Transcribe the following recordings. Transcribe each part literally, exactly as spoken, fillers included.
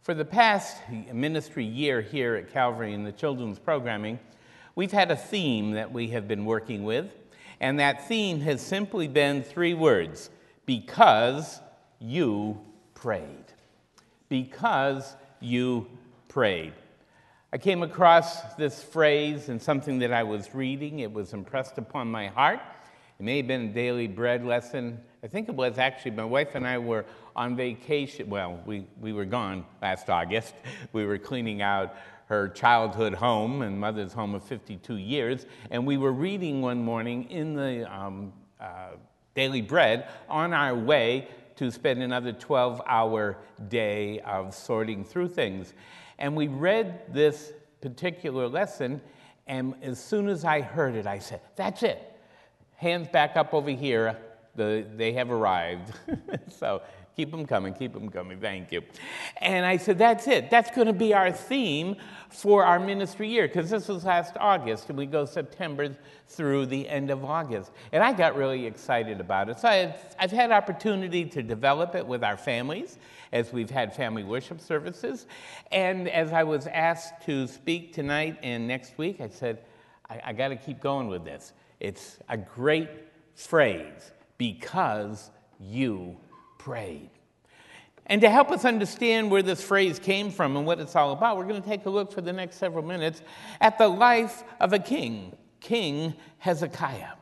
For the past ministry year here at Calvary in the children's programming, we've had a theme that we have been working with, and that theme has simply been three words: because you prayed. Because you prayed. I came across this phrase in something that I was reading. It was impressed upon my heart. It may have been a daily bread lesson. I think it was actually. My wife and I were on vacation. Well, we, we were gone last August. We were cleaning out her childhood home and mother's home of fifty-two years. And we were reading one morning in the um, uh, Daily Bread on our way to spend another twelve-hour day of sorting through things. And we read this particular lesson, and as soon as I heard it, I said, that's it. Hands back up over here. The, they have arrived. So keep them coming, keep them coming. Thank you. And I said, that's it. That's going to be our theme for our ministry year, because this was last August, and we go September through the end of August. And I got really excited about it. So I, I've had opportunity to develop it with our families as we've had family worship services. And as I was asked to speak tonight and next week, I said, I, I got to keep going with this. It's a great phrase, because you prayed. And to help us understand where this phrase came from and what it's all about, we're going to take a look for the next several minutes at the life of a king, King Hezekiah.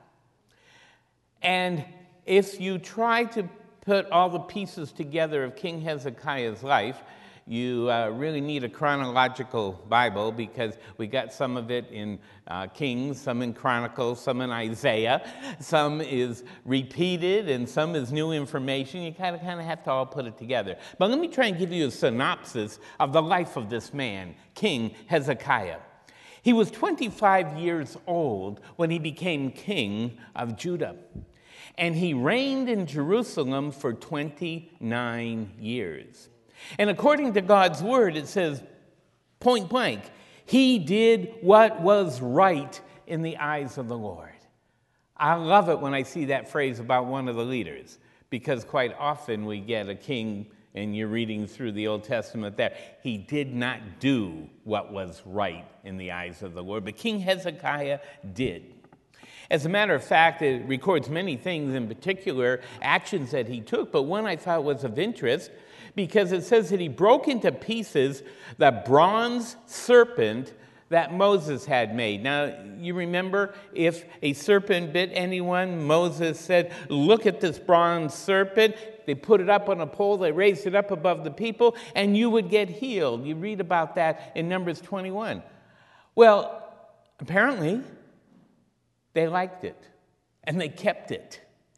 And if you try to put all the pieces together of King Hezekiah's life, you uh, really need a chronological Bible, because we got some of it in uh, Kings, some in Chronicles, some in Isaiah, some is repeated, and some is new information. You kind of kind of have to all put it together. But let me try and give you a synopsis of the life of this man, King Hezekiah. He was twenty-five years old when he became king of Judah, and he reigned in Jerusalem for twenty-nine years. And according to God's word, it says, point blank, he did what was right in the eyes of the Lord. I love it when I see that phrase about one of the leaders, because quite often we get a king, and you're reading through the Old Testament there, he did not do what was right in the eyes of the Lord, but King Hezekiah did. As a matter of fact, it records many things, in particular actions that he took, but one I thought was of interest, because it says that he broke into pieces the bronze serpent that Moses had made. Now, you remember, if a serpent bit anyone, Moses said, look at this bronze serpent. They put it up on a pole, they raised it up above the people, and you would get healed. You read about that in Numbers twenty-one. Well, apparently, they liked it, and they kept it.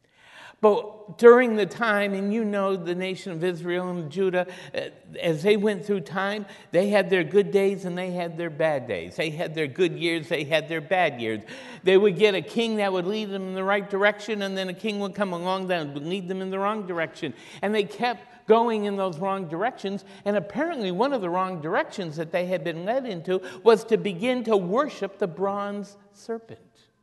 But during the time, and you know the nation of Israel and Judah, as they went through time, they had their good days and they had their bad days. They had their good years, they had their bad years. They would get a king that would lead them in the right direction, and then a king would come along that would lead them in the wrong direction. And they kept going in those wrong directions. And apparently one of the wrong directions that they had been led into was to begin to worship the bronze serpent.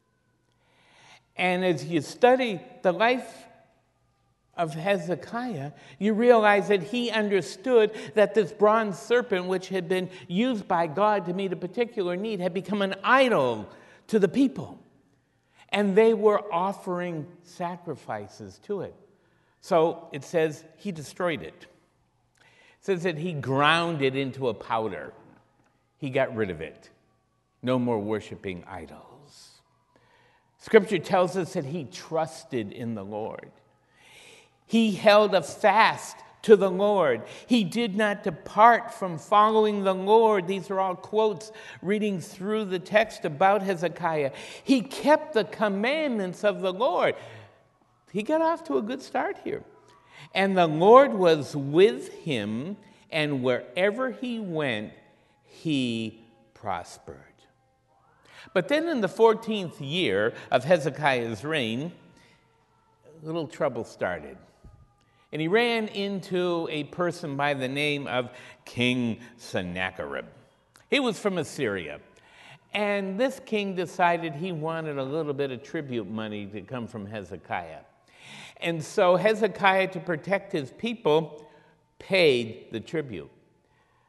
And as you study the life of Hezekiah, you realize that he understood that this bronze serpent, which had been used by God to meet a particular need, had become an idol to the people. And they were offering sacrifices to it. So it says he destroyed it. It says that he ground it into a powder. He got rid of it. No more worshiping idols. Scripture tells us that he trusted in the Lord. He held a fast to the Lord. He did not depart from following the Lord. These are all quotes reading through the text about Hezekiah. He kept the commandments of the Lord. He got off to a good start here. And the Lord was with him, and wherever he went, he prospered. But then in the fourteenth year of Hezekiah's reign, a little trouble started. And he ran into a person by the name of King Sennacherib. He was from Assyria. And this king decided he wanted a little bit of tribute money to come from Hezekiah. And so Hezekiah, to protect his people, paid the tribute.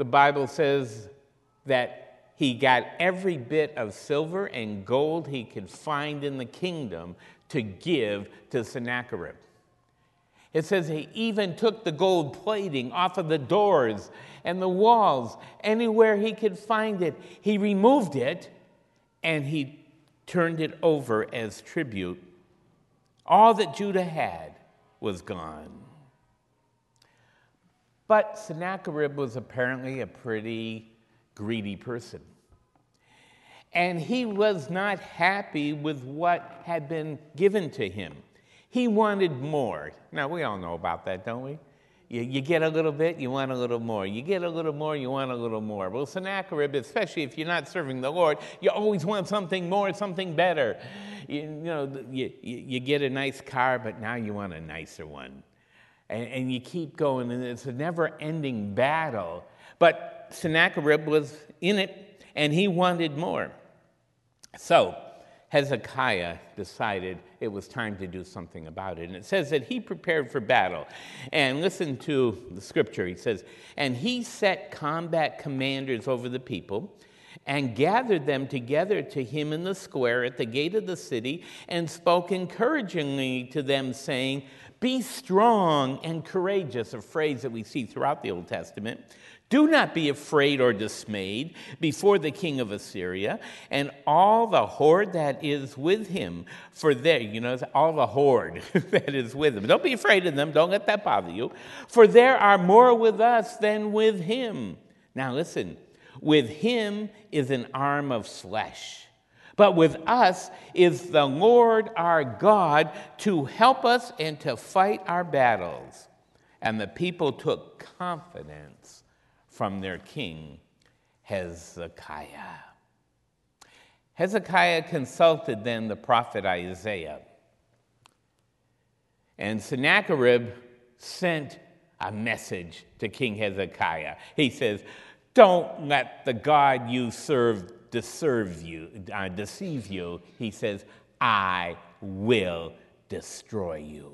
the Bible says that he got every bit of silver and gold he could find in the kingdom to give to Sennacherib. It says he even took the gold plating off of the doors and the walls, anywhere he could find it. He removed it and he turned it over as tribute. All that Judah had was gone. But Sennacherib was apparently a pretty greedy person. And he was not happy with what had been given to him. He wanted more. Now, we all know about that, don't we? You, you get a little bit, you want a little more. You get a little more, you want a little more. Well, Sennacherib, especially if you're not serving the Lord, you always want something more, something better. You, you know, you, you get a nice car, but now you want a nicer one. And, and you keep going, and it's a never-ending battle. But Sennacherib was in it, and he wanted more. So Hezekiah decided it was time to do something about it. And it says that he prepared for battle. And listen to the scripture. He says, and he set combat commanders over the people and gathered them together to him in the square at the gate of the city and spoke encouragingly to them, saying, be strong and courageous, a phrase that we see throughout the Old Testament. Do not be afraid or dismayed before the king of Assyria and all the horde that is with him. For there, you know, all the horde that is with him. Don't be afraid of them. Don't let that bother you. For there are more with us than with him. Now listen, with him is an arm of flesh. But with us is the Lord our God to help us and to fight our battles. And the people took confidence from their king, Hezekiah. Hezekiah consulted then the prophet Isaiah. And Sennacherib sent a message to King Hezekiah. He says, don't let the God you serve deceive you, uh, deceive you. He says, I will destroy you.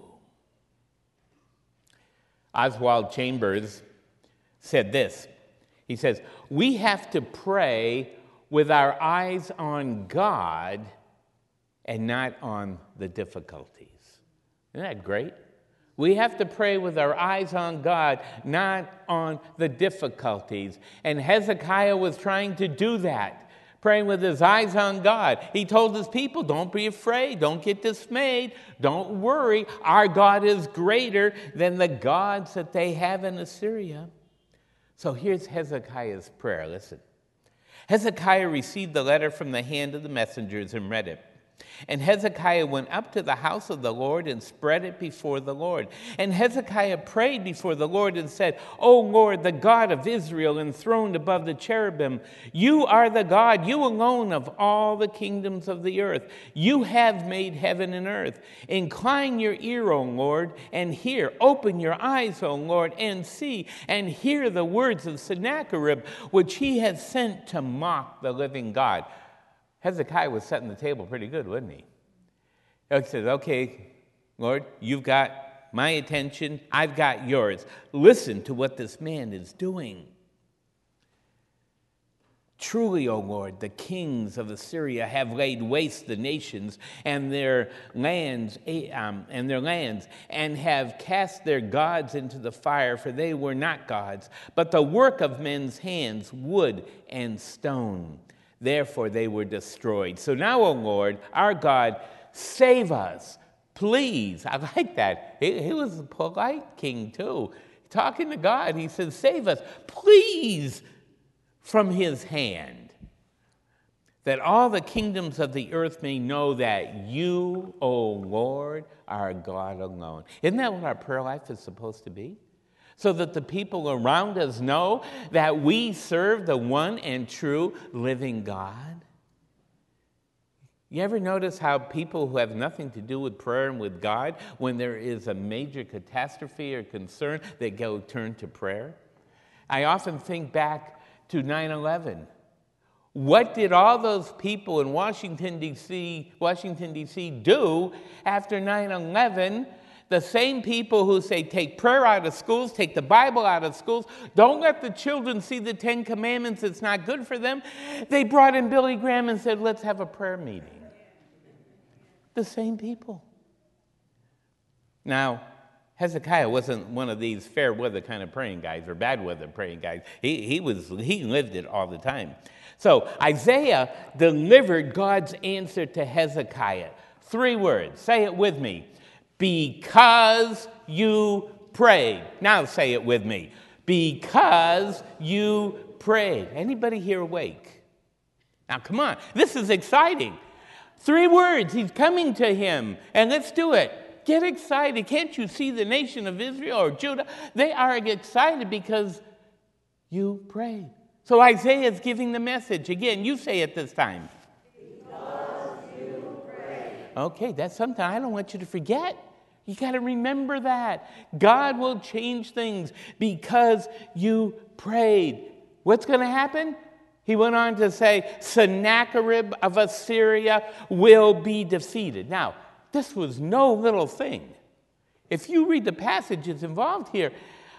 Oswald Chambers said this. He says, we have to pray with our eyes on God and not on the difficulties. Isn't that great? We have to pray with our eyes on God, not on the difficulties. And Hezekiah was trying to do that, praying with his eyes on God. He told his people, don't be afraid, don't get dismayed, don't worry. Our God is greater than the gods that they have in Assyria. So here's Hezekiah's prayer. Listen. Hezekiah received the letter from the hand of the messengers and read it. And Hezekiah went up to the house of the Lord and spread it before the Lord. And Hezekiah prayed before the Lord and said, O Lord, the God of Israel, enthroned above the cherubim, you are the God, you alone of all the kingdoms of the earth. You have made heaven and earth. Incline your ear, O Lord, and hear. Open your eyes, O Lord, and see, and hear the words of Sennacherib, which he has sent to mock the living God. Hezekiah was setting the table pretty good, wasn't he? He says, okay, Lord, you've got my attention, I've got yours. Listen to what this man is doing. Truly, O Lord, the kings of Assyria have laid waste the nations and their lands, um, and their lands, and have cast their gods into the fire, for they were not gods, but the work of men's hands, wood and stone. Therefore they were destroyed. So now, O Lord, our God, save us, please. I like that. He, he was a polite king too. Talking to God, he says, save us, please, from his hand, that all the kingdoms of the earth may know that you, O Lord, are God alone. Isn't that what our prayer life is supposed to be? So that the people around us know that we serve the one and true living God. You ever notice how people who have nothing to do with prayer and with God, when there is a major catastrophe or concern, they go turn to prayer? I often think back to nine eleven. What did all those people in Washington, D C, Washington, D C do after nine eleven? The same people who say, take prayer out of schools, take the Bible out of schools, don't let the children see the Ten Commandments, it's not good for them. They brought in Billy Graham and said, let's have a prayer meeting. The same people. Now, Hezekiah wasn't one of these fair weather kind of praying guys or bad weather praying guys. He, he, was, he lived it all the time. So Isaiah delivered God's answer to Hezekiah. Three words. Say it with me. Because you prayed. Now say it with me. Because you prayed. Anybody here awake? Now come on. This is exciting. Three words. He's coming to him. And let's do it. Get excited. Can't you see the nation of Israel or Judah? They are excited because you prayed. So Isaiah is giving the message. Again, you say it this time. Because you prayed. Okay, that's something I don't want you to forget. You got to remember that. God will change things because you prayed. What's going to happen? He went on to say, Sennacherib of Assyria will be defeated. Now, this was no little thing. If you read the passages involved here,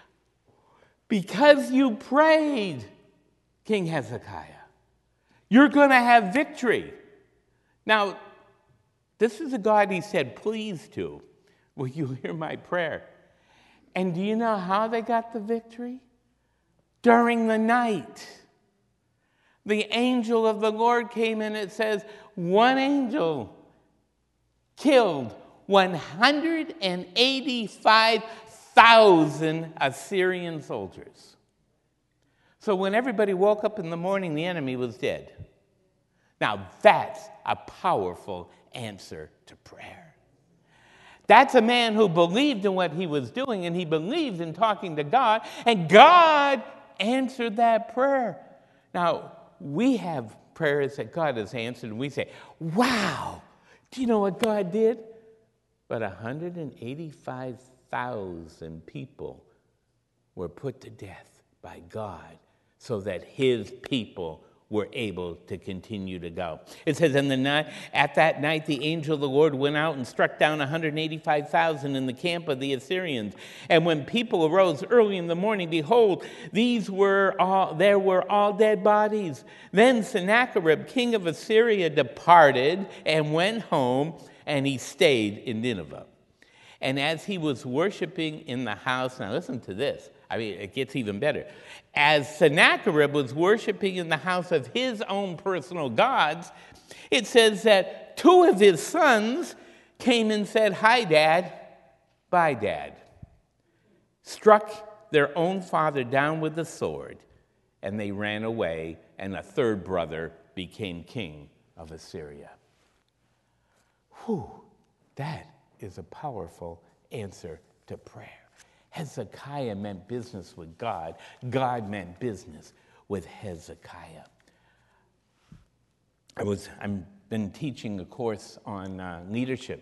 because you prayed, King Hezekiah, you're going to have victory. Now, this is a God he said, please to. Will you hear my prayer? And do you know how they got the victory? During the night. The angel of the Lord came in. It says one angel killed one hundred eighty-five thousand Assyrian soldiers. So when everybody woke up in the morning, the enemy was dead. Now that's a powerful answer to prayer. That's a man who believed in what he was doing, and he believed in talking to God, and God answered that prayer. Now, we have prayers that God has answered, and we say, wow, do you know what God did? But one hundred eighty-five thousand people were put to death by God so that his people were able to continue to go. It says, in the night, at that night, the angel of the Lord went out and struck down one hundred eighty-five thousand in the camp of the Assyrians. And when people arose early in the morning, behold, these were all, there were all dead bodies. Then Sennacherib, king of Assyria, departed and went home, and he stayed in Nineveh. And as he was worshiping in the house, now listen to this. I mean, it gets even better. As Sennacherib was worshiping in the house of his own personal gods, it says that two of his sons came and said, hi, Dad, bye, Dad. Struck their own father down with the sword, and they ran away, and a third brother became king of Assyria. Whew, that is a powerful answer to prayer. Hezekiah meant business with God. God meant business with Hezekiah. I was, I've been teaching a course on uh, leadership,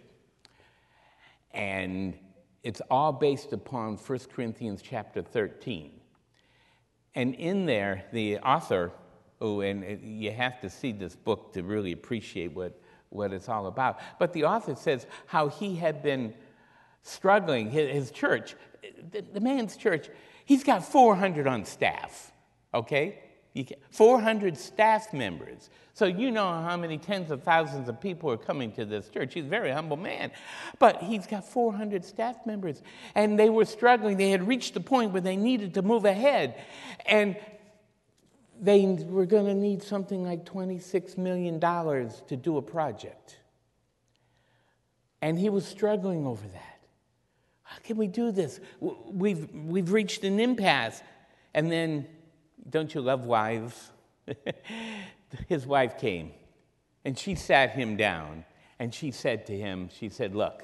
and it's all based upon First Corinthians chapter thirteen. And in there, the author, oh, and it, you have to see this book to really appreciate what, what it's all about. But the author says how he had been struggling, his, his church, the, the man's church, he's got four hundred on staff, okay? four hundred staff members. So you know how many tens of thousands of people are coming to this church. He's a very humble man. But he's got four hundred staff members. And they were struggling. They had reached the point where they needed to move ahead. And they were going to need something like twenty-six million dollars to do a project. And he was struggling over that. How can we do this? We've, we've reached an impasse. And then, don't you love wives? His wife came, and she sat him down, and she said to him, she said, look,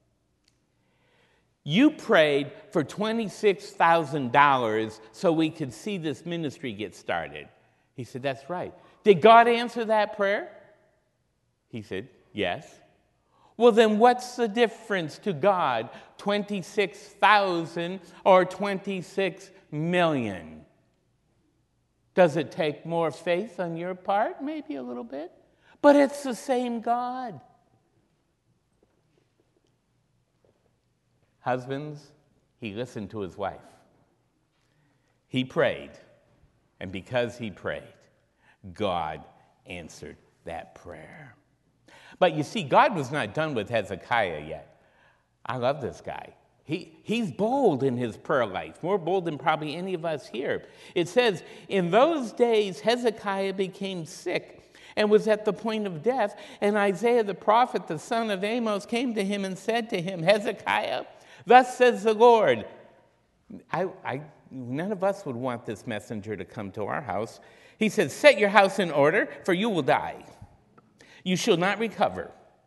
you prayed for twenty-six thousand dollars so we could see this ministry get started. He said, that's right. Did God answer that prayer? He said, yes. Well, then what's the difference to God, twenty-six thousand or twenty-six million? Does it take more faith on your part? Maybe a little bit. But it's the same God. Husbands, he listened to his wife. He prayed, and because he prayed, God answered that prayer. But you see, God was not done with Hezekiah yet. I love this guy. He, he's bold in his prayer life, more bold than probably any of us here. It says, in those days Hezekiah became sick and was at the point of death, and Isaiah the prophet, the son of Amos, came to him and said to him, Hezekiah, thus says the Lord. I, I, none of us would want this messenger to come to our house. He says, set your house in order, for you will die. You shall not recover.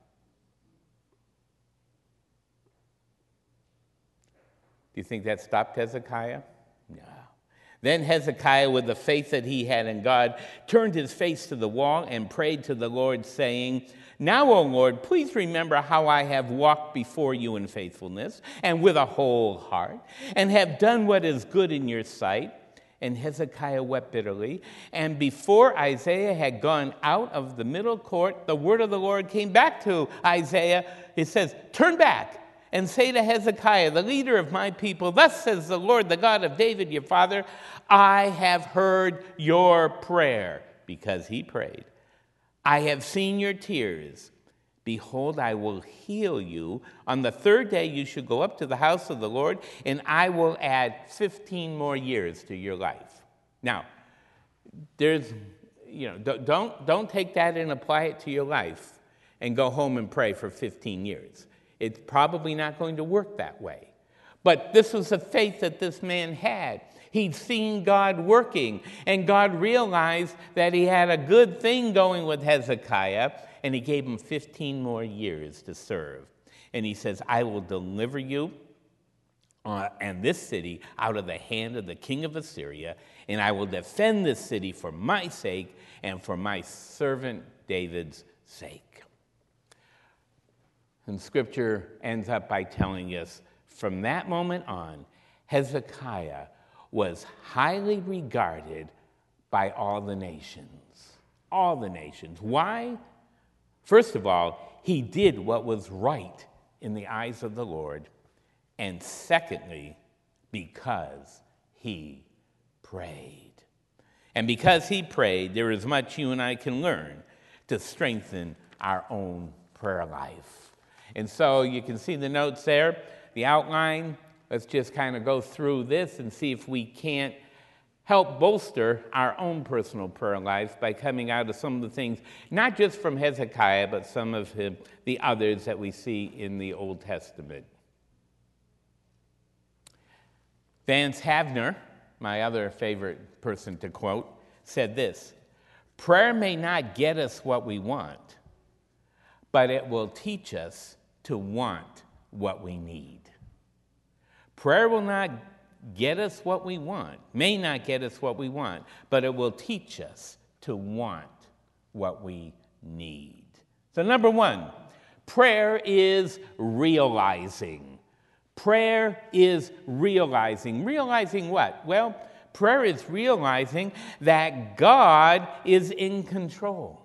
Do you think that stopped Hezekiah? No. Then Hezekiah, with the faith that he had in God, turned his face to the wall and prayed to the Lord, saying, now, O Lord, please remember how I have walked before you in faithfulness and with a whole heart, and have done what is good in your sight. And Hezekiah wept bitterly. And before Isaiah had gone out of the middle court, the word of the Lord came back to Isaiah. It says, turn back and say to Hezekiah, the leader of my people, thus says the Lord, the God of David, your father, I have heard your prayer, because he prayed. I have seen your tears. Behold, I will heal you. On the third day you should go up to the house of the Lord, and I will add fifteen more years to your life. Now, there's, you know, don't, don't take that and apply it to your life and go home and pray for fifteen years. It's probably not going to work that way. But this was the faith that this man had. He'd seen God working, and God realized that he had a good thing going with Hezekiah, and he gave him fifteen more years to serve. And he says, I will deliver you uh, and this city out of the hand of the king of Assyria, and I will defend this city for my sake and for my servant David's sake. And Scripture ends up by telling us, from that moment on, Hezekiah was highly regarded by all the nations. All the nations. Why? First of all, he did what was right in the eyes of the Lord. And secondly, because he prayed. And because he prayed, there is much you and I can learn to strengthen our own prayer life. And so you can see the notes there, the outline. Let's just kind of go through this and see if we can't help bolster our own personal prayer lives by coming out of some of the things, not just from Hezekiah, but some of him, the others that we see in the Old Testament. Vance Havner, my other favorite person to quote, said this, prayer may not get us what we want, but it will teach us to want what we need. Prayer will not get us what we want, may not get us what we want, but it will teach us to want what we need. So number one, prayer is realizing. Prayer is realizing. Realizing what? Well, prayer is realizing that God is in control.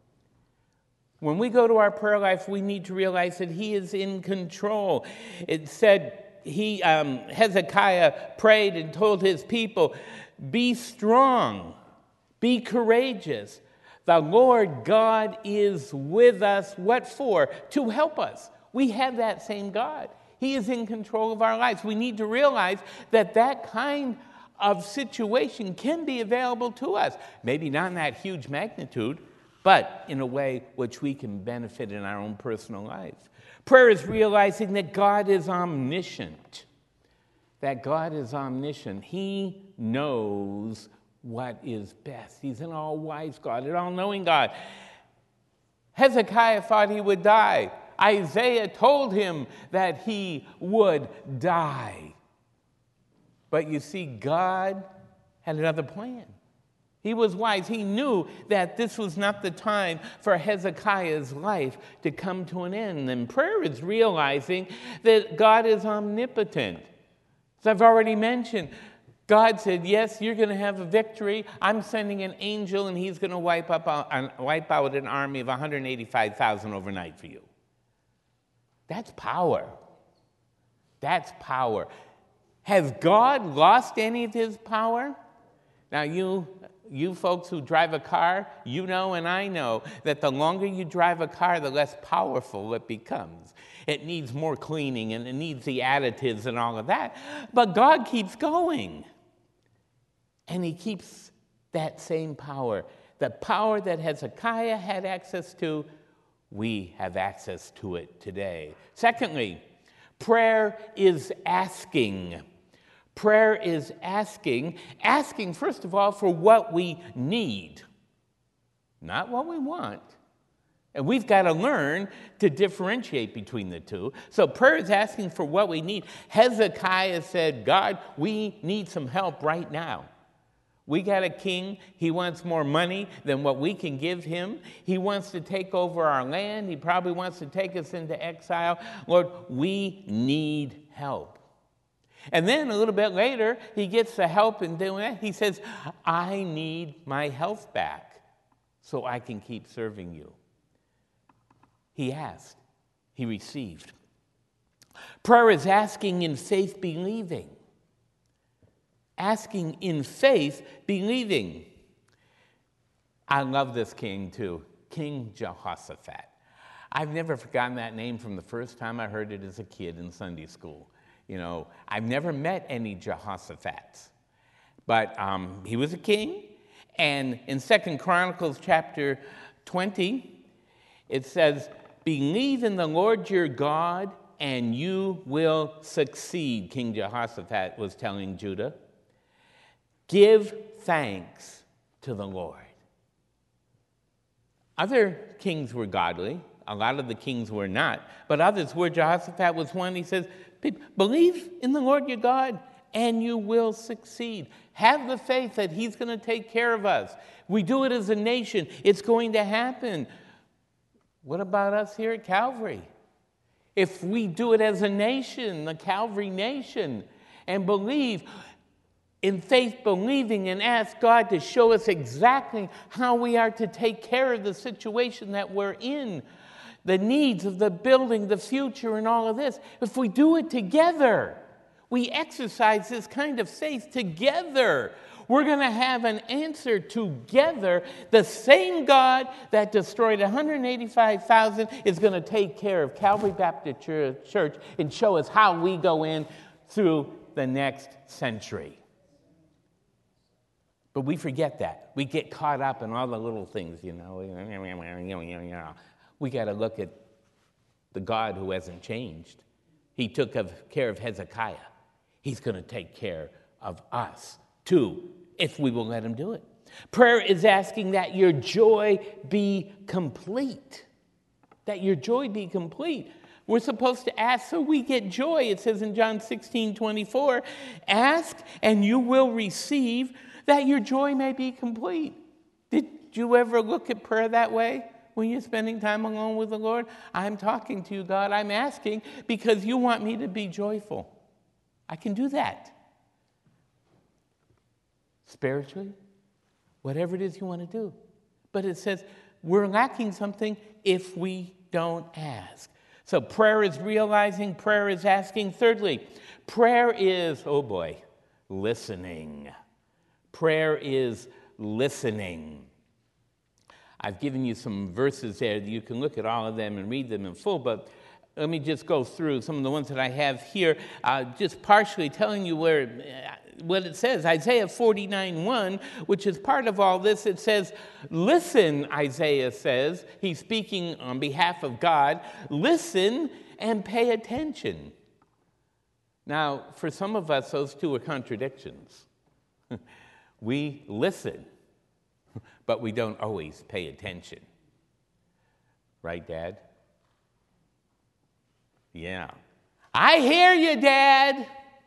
When we go to our prayer life, we need to realize that he is in control. It said he um, Hezekiah prayed and told his people, be strong, be courageous. The Lord God is with us. What for? To help us. We have that same God. He is in control of our lives. We need to realize that that kind of situation can be available to us. Maybe not in that huge magnitude, but in a way which we can benefit in our own personal life. Prayer is realizing that God is omniscient. That God is omniscient. He knows what is best. He's an all-wise God, an all-knowing God. Hezekiah thought he would die. Isaiah told him that he would die. But you see, God had another plan. He was wise. He knew that this was not the time for Hezekiah's life to come to an end. And prayer is realizing that God is omnipotent. As I've already mentioned, God said, yes, you're going to have a victory. I'm sending an angel, and he's going to wipe, up, uh, wipe out an army of one hundred eighty-five thousand overnight for you. That's power. That's power. Has God lost any of his power? Now, you, you folks who drive a car, you know and I know that the longer you drive a car, the less powerful it becomes. It needs more cleaning and it needs the additives and all of that. But God keeps going. And he keeps that same power. The power that Hezekiah had access to, we have access to it today. Secondly, prayer is asking. Prayer is asking, asking, first of all, for what we need, not what we want. And we've got to learn to differentiate between the two. So prayer is asking for what we need. Hezekiah said, God, we need some help right now. We got a king. He wants more money than what we can give him. He wants to take over our land. He probably wants to take us into exile. Lord, we need help. And then a little bit later, he gets the help in doing that. He says, I need my health back so I can keep serving you. He asked. He received. Prayer is asking in faith, believing. Asking in faith, believing. I love this king too, King Jehoshaphat. I've never forgotten that name from the first time I heard it as a kid in Sunday school. You know, I've never met any Jehoshaphat's, but um, he was a king. And in Second Chronicles chapter twenty, it says, believe in the Lord your God and you will succeed, King Jehoshaphat was telling Judah. Give thanks to the Lord. Other kings were godly. A lot of the kings were not. But others were. Jehoshaphat was one. He says, believe in the Lord your God and you will succeed. Have the faith that he's going to take care of us. We do it as a nation. It's going to happen. What about us here at Calvary? If we do it as a nation, the Calvary nation, and believe in faith, believing, and ask God to show us exactly how we are to take care of the situation that we're in, the needs of the building, the future, and all of this. If we do it together, we exercise this kind of faith together, we're going to have an answer together. The same God that destroyed one hundred eighty-five thousand is going to take care of Calvary Baptist Church and show us how we go in through the next century. But we forget that. We get caught up in all the little things, you know. We got to look at the God who hasn't changed. He took care of Hezekiah. He's going to take care of us, too, if we will let him do it. Prayer is asking that your joy be complete. That your joy be complete. We're supposed to ask so we get joy. It says in John sixteen twenty-four, ask and you will receive that your joy may be complete. Did you ever look at prayer that way when you're spending time alone with the Lord? I'm talking to you, God. I'm asking because you want me to be joyful. I can do that. Spiritually, whatever it is you want to do. But it says we're lacking something if we don't ask. So prayer is realizing, prayer is asking. Thirdly, prayer is, oh boy, listening. Prayer is listening. I've given you some verses there. You can look at all of them and read them in full, but let me just go through some of the ones that I have here, uh, just partially telling you where uh, what it says. Isaiah forty-nine one, which is part of all this, it says, listen, Isaiah says, he's speaking on behalf of God, listen and pay attention. Now, for some of us, those two are contradictions. We listen, but we don't always pay attention. Right, Dad? Yeah. I hear you, Dad.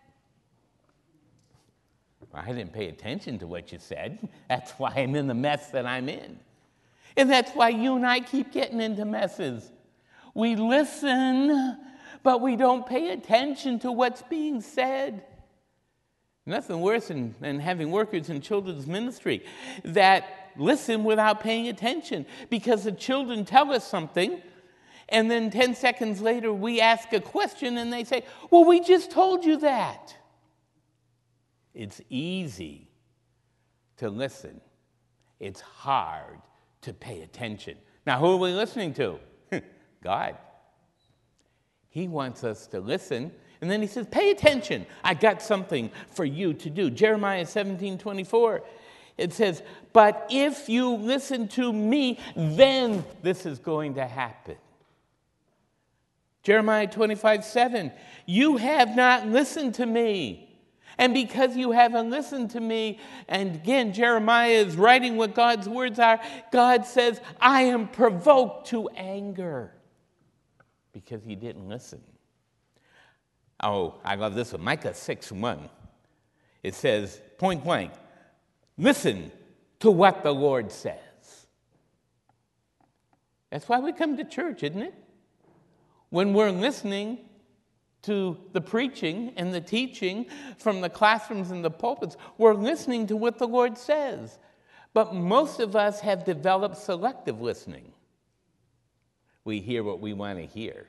Well, I didn't pay attention to what you said. That's why I'm in the mess that I'm in. And that's why you and I keep getting into messes. We listen, but we don't pay attention to what's being said. Nothing worse than, than having workers in children's ministry that listen without paying attention, because the children tell us something, And then ten seconds later, we ask a question and they say, well, we just told you that. It's easy to listen. It's hard to pay attention. Now, who are we listening to? God. He wants us to listen. And then he says, pay attention. I got something for you to do. Jeremiah seventeen twenty-four. It says, but if you listen to me, then this is going to happen. Jeremiah twenty-five seven. You have not listened to me. And because you haven't listened to me, and again, Jeremiah is writing what God's words are, God says, I am provoked to anger because he didn't listen. Oh, I love this one. Micah six one. It says, point blank, listen to what the Lord says. That's why we come to church, isn't it? When we're listening to the preaching and the teaching from the classrooms and the pulpits, we're listening to what the Lord says. But most of us have developed selective listening. We hear what we want to hear.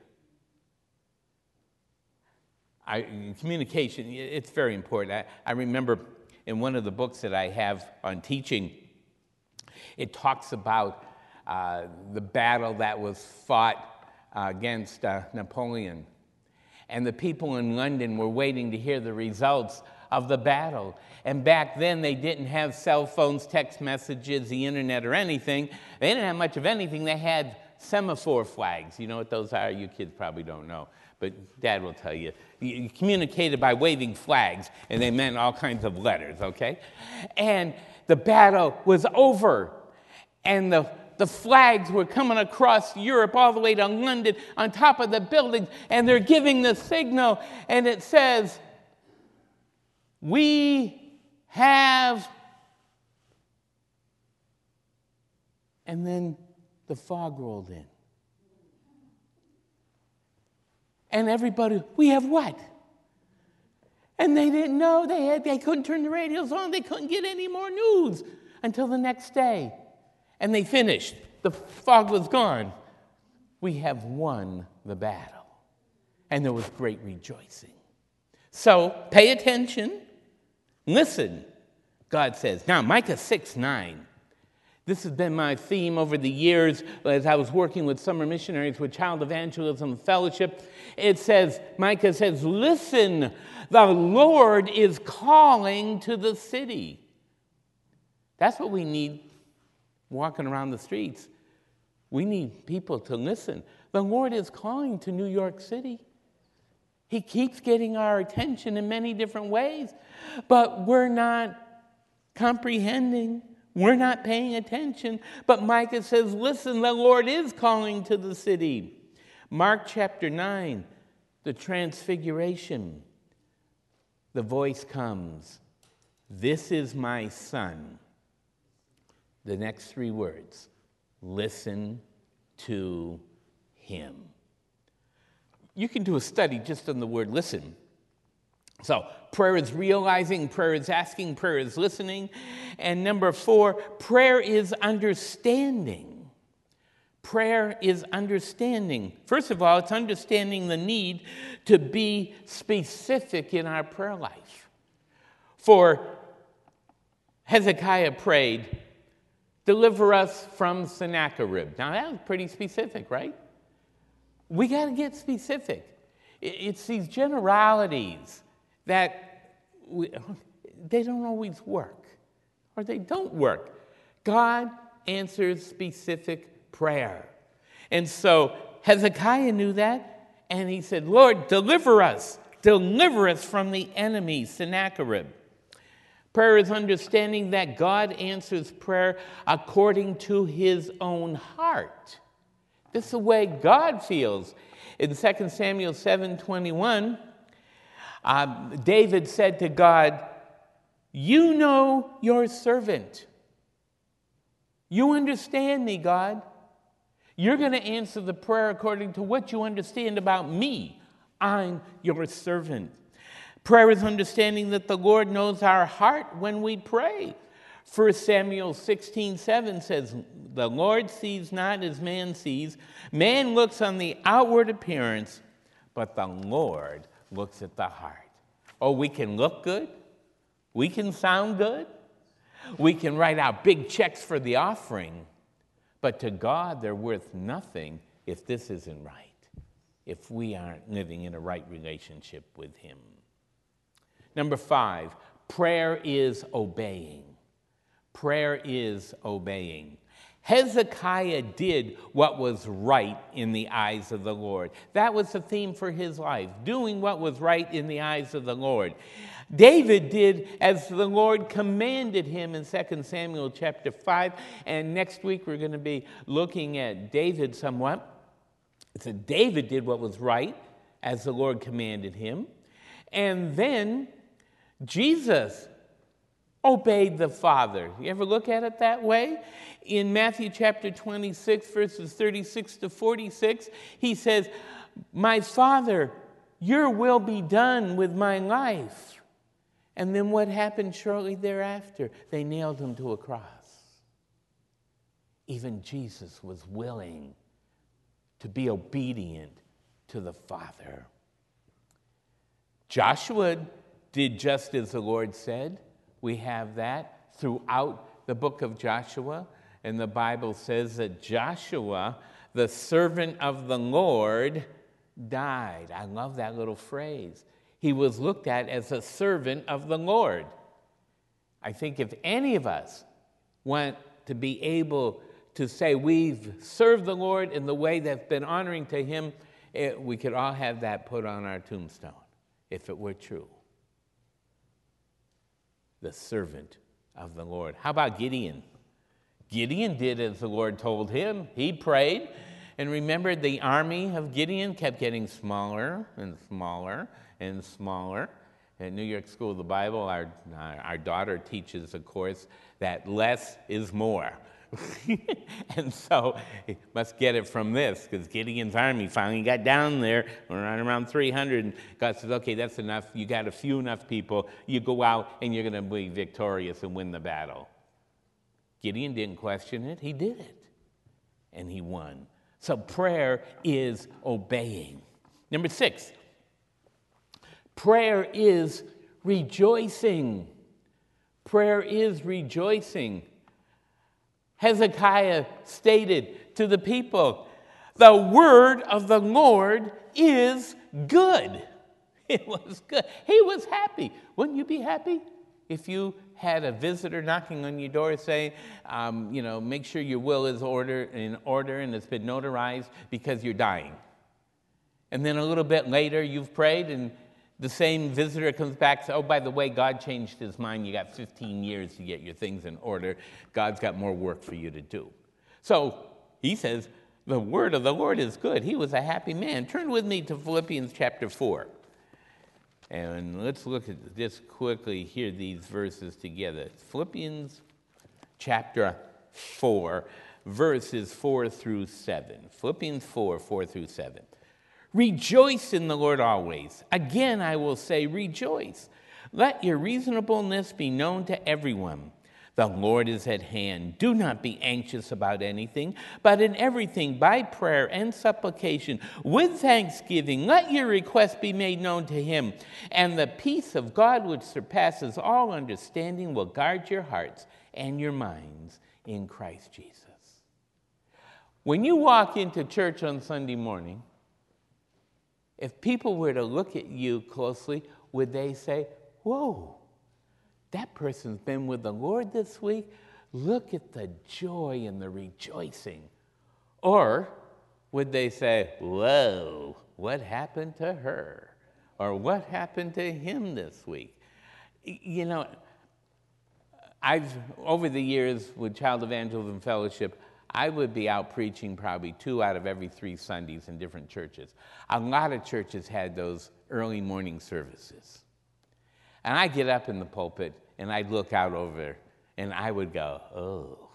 I, communication, it's very important. I, I remember in one of the books that I have on teaching, it talks about uh, the battle that was fought uh, against uh, Napoleon. And the people in London were waiting to hear the results of the battle. And back then, they didn't have cell phones, text messages, the internet, or anything. They didn't have much of anything. They had semaphore flags. You know what those are? You kids probably don't know, but Dad will tell you. You communicated by waving flags, and they meant all kinds of letters, okay? And the battle was over, and the The flags were coming across Europe all the way to London on top of the buildings, and they're giving the signal, and it says, we have, and then the fog rolled in. And everybody, we have what? And they didn't know, they, had, they couldn't turn the radios on, they couldn't get any more news until the next day. And they finished. The fog was gone. We have won the battle. And there was great rejoicing. So, pay attention. Listen, God says. Now, Micah six nine. This has been my theme over the years as I was working with summer missionaries with Child Evangelism Fellowship. It says, Micah says, listen, the Lord is calling to the city. That's what we need walking around the streets. We need people to listen. The Lord is calling to New York City. He keeps getting our attention in many different ways, but we're not comprehending. We're not paying attention. But Micah says, listen, the Lord is calling to the city. Mark chapter nine, the transfiguration. The voice comes, this is my son. The next three words, listen to him. You can do a study just on the word listen. So prayer is realizing, prayer is asking, prayer is listening. And number four, prayer is understanding. Prayer is understanding. First of all, it's understanding the need to be specific in our prayer life. For Hezekiah prayed, deliver us from Sennacherib. Now, that was pretty specific, right? We got to get specific. It's these generalities that we, they don't always work, or they don't work. God answers specific prayer. And so Hezekiah knew that, and he said, Lord, deliver us. Deliver us from the enemy, Sennacherib. Prayer is understanding that God answers prayer according to his own heart. This is the way God feels. In Second Samuel seven twenty-one, um, David said to God, you know your servant. You understand me, God. You're going to answer the prayer according to what you understand about me. I'm your servant. Prayer is understanding that the Lord knows our heart when we pray. First Samuel sixteen seven says, the Lord sees not as man sees. Man looks on the outward appearance, but the Lord looks at the heart. Oh, we can look good. We can sound good. We can write out big checks for the offering. But to God, they're worth nothing if this isn't right, if we aren't living in a right relationship with him. Number five, prayer is obeying. Prayer is obeying. Hezekiah did what was right in the eyes of the Lord. That was the theme for his life, doing what was right in the eyes of the Lord. David did as the Lord commanded him in Second Samuel chapter five, and next week we're going to be looking at David somewhat. So David did what was right as the Lord commanded him, and then Jesus obeyed the Father. You ever look at it that way? In Matthew chapter twenty-six, verses thirty-six to forty-six, he says, my Father, your will be done with my life. And then what happened shortly thereafter? They nailed him to a cross. Even Jesus was willing to be obedient to the Father. Joshua did just as the Lord said. We have that throughout the book of Joshua. And the Bible says that Joshua, the servant of the Lord, died. I love that little phrase. He was looked at as a servant of the Lord. I think if any of us want to be able to say we've served the Lord in the way that's been honoring to him, it, we could all have that put on our tombstone, if it were true. The servant of the Lord. How about Gideon? Gideon did as the Lord told him. He prayed. And remember, the army of Gideon kept getting smaller and smaller and smaller. At New York School of the Bible, our, our daughter teaches a course that less is more. And so you must get it from this, because Gideon's army finally got down there around around three hundred, and God says, okay, that's enough. You got a few enough people. You go out and you're going to be victorious and win the battle. Gideon didn't question it. He did it. And he won. So prayer is obeying. Number six, prayer is rejoicing. Prayer is rejoicing. Hezekiah stated to the people, the word of the Lord is good. It was good. He was happy. Wouldn't you be happy if you had a visitor knocking on your door saying, um, you know, make sure your will is order, in order and it's been notarized because you're dying? And then a little bit later you've prayed and the same visitor comes back and says, oh, by the way, God changed his mind. You got fifteen years to get your things in order. God's got more work for you to do. So he says, the word of the Lord is good. He was a happy man. Turn with me to Philippians chapter four. And let's look at this quickly, hear these verses together. Philippians chapter four, verses four through seven. Philippians four, four through seven. Rejoice in the Lord always. Again, I will say rejoice. Let your reasonableness be known to everyone. The Lord is at hand. Do not be anxious about anything, but in everything, by prayer and supplication, with thanksgiving, let your requests be made known to him. And the peace of God, which surpasses all understanding, will guard your hearts and your minds in Christ Jesus. When you walk into church on Sunday morning, if people were to look at you closely, would they say, whoa, that person's been with the Lord this week? Look at the joy and the rejoicing. Or would they say, whoa, what happened to her? Or what happened to him this week? You know, I've, over the years with Child Evangelism Fellowship, I would be out preaching probably two out of every three Sundays in different churches. A lot of churches had those early morning services. And I get up in the pulpit and I'd look out over and I would go, oh,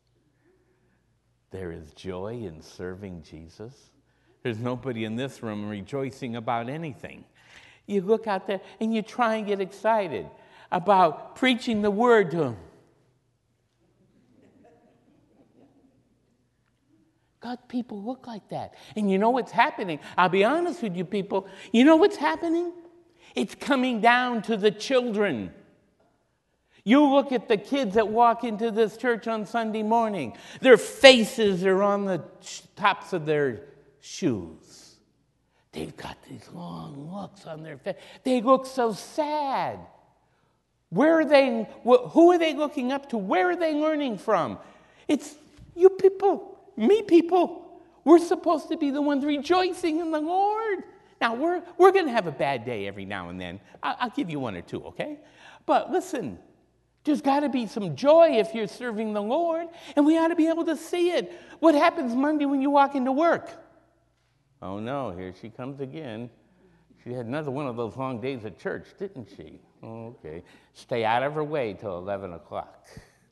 there is joy in serving Jesus. There's nobody in this room rejoicing about anything. You look out there and you try and get excited about preaching the word to them. God, people look like that. And you know what's happening? I'll be honest with you people. You know what's happening? It's coming down to the children. You look at the kids that walk into this church on Sunday morning. Their faces are on the tops of their shoes. They've got these long looks on their face. They look so sad. Where are they? Who are they looking up to? Where are they learning from? It's you people, me people. We're supposed to be the ones rejoicing in the Lord. Now, we're, we're going to have a bad day every now and then. I'll, I'll give you one or two, okay? But listen, there's got to be some joy if you're serving the Lord, and we ought to be able to see it. What happens Monday when you walk into work? Oh, no, here she comes again. She had another one of those long days at church, didn't she? Oh, okay. Stay out of her way till eleven o'clock.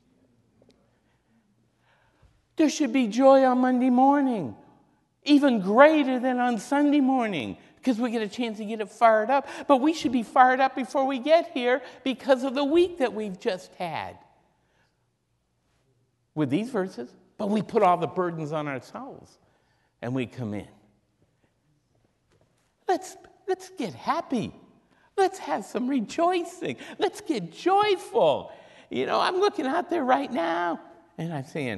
There should be joy on Monday morning, even greater than on Sunday morning, because we get a chance to get it fired up. But we should be fired up before we get here because of the week that we've just had with these verses. But we put all the burdens on ourselves, and we come in. Let's, let's get happy. Let's have some rejoicing. Let's get joyful. You know, I'm looking out there right now, and I'm saying,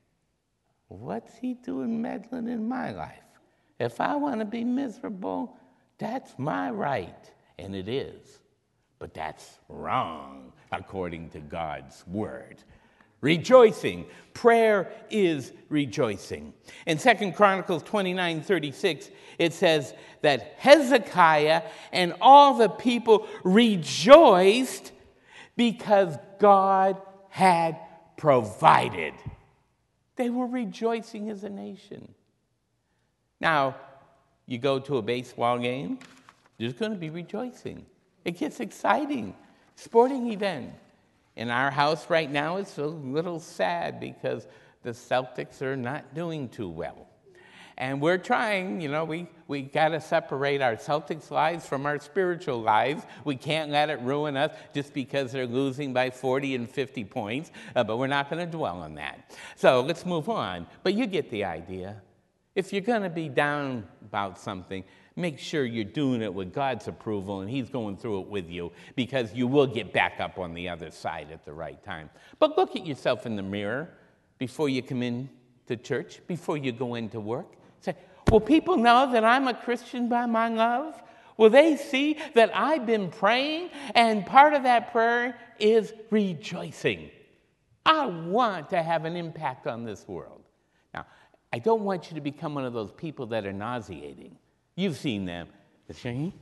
what's he doing meddling in my life? If I want to be miserable, that's my right, and it is. But that's wrong according to God's word. Rejoicing. Prayer is rejoicing. In Second Chronicles twenty-nine thirty-six, it says that Hezekiah and all the people rejoiced because God had provided. They were rejoicing as a nation. Now, you go to a baseball game, there's going to be rejoicing. It gets exciting. Sporting event. In our house right now, it's a little sad because the Celtics are not doing too well. And we're trying, you know, we, we got to separate our Celtics lives from our spiritual lives. We can't let it ruin us just because they're losing by forty and fifty points, uh, but we're not going to dwell on that. So let's move on. But you get the idea. If you're going to be down about something, make sure you're doing it with God's approval and he's going through it with you, because you will get back up on the other side at the right time. But look at yourself in the mirror before you come in to church, before you go into work. Say, will people know that I'm a Christian by my love? Will they see that I've been praying? And part of that prayer is rejoicing. I want to have an impact on this world. Now, I don't want you to become one of those people that are nauseating. You've seen them. They're saying,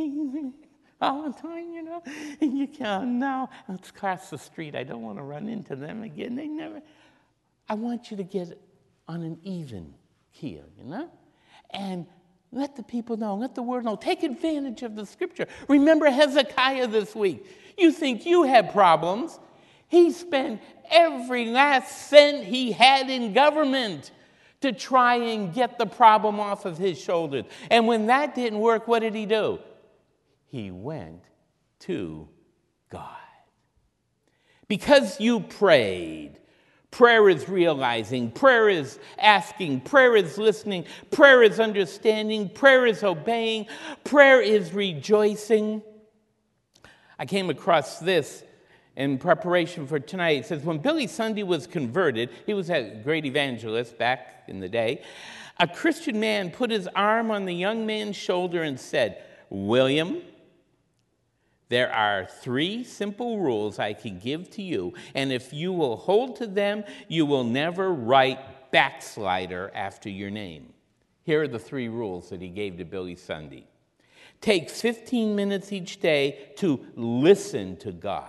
all the time, you know. And you can't, no, let's cross the street. I don't want to run into them again. They never. I want you to get on an even keel, you know. And let the people know, let the world know. Take advantage of the scripture. Remember Hezekiah this week. You think you have problems. He spent every last cent he had in government to try and get the problem off of his shoulders. And when that didn't work, what did he do? He went to God. Because you prayed. Prayer is realizing. Prayer is asking. Prayer is listening. Prayer is understanding. Prayer is obeying. Prayer is rejoicing. I came across this in preparation for tonight. It says, when Billy Sunday was converted, he was a great evangelist back in the day, a Christian man put his arm on the young man's shoulder and said, William, there are three simple rules I can give to you, and if you will hold to them, you will never write backslider after your name. Here are the three rules that he gave to Billy Sunday. Take fifteen minutes each day to listen to God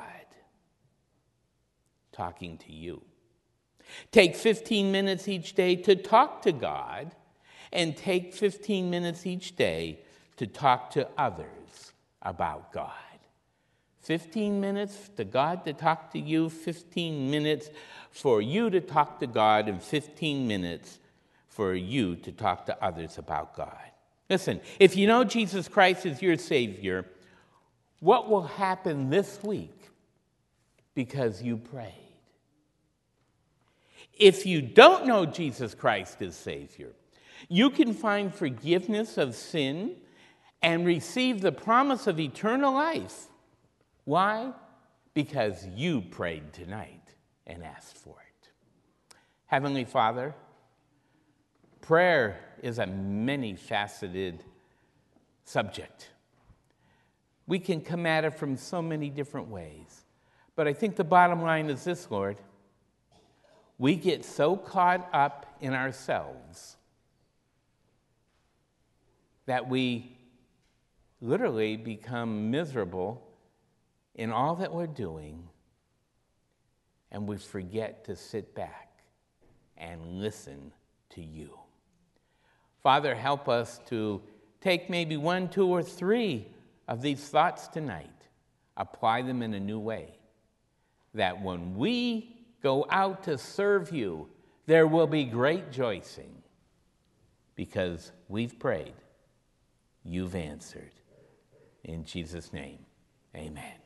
talking to you. Take fifteen minutes each day to talk to God, and take fifteen minutes each day to talk to others about God. fifteen minutes to God to talk to you, fifteen minutes for you to talk to God, and fifteen minutes for you to talk to others about God. Listen, if you know Jesus Christ is your Savior, what will happen this week because you prayed? If you don't know Jesus Christ as Savior, you can find forgiveness of sin and receive the promise of eternal life. Why? Because you prayed tonight and asked for it. Heavenly Father, prayer is a many-faceted subject. We can come at it from so many different ways. But I think the bottom line is this, Lord. We get so caught up in ourselves that we literally become miserable in all that we're doing, and we forget to sit back and listen to you. Father, help us to take maybe one, two, or three of these thoughts tonight, apply them in a new way, that when we go out to serve you, there will be great rejoicing, because we've prayed, you've answered. In Jesus' name, amen.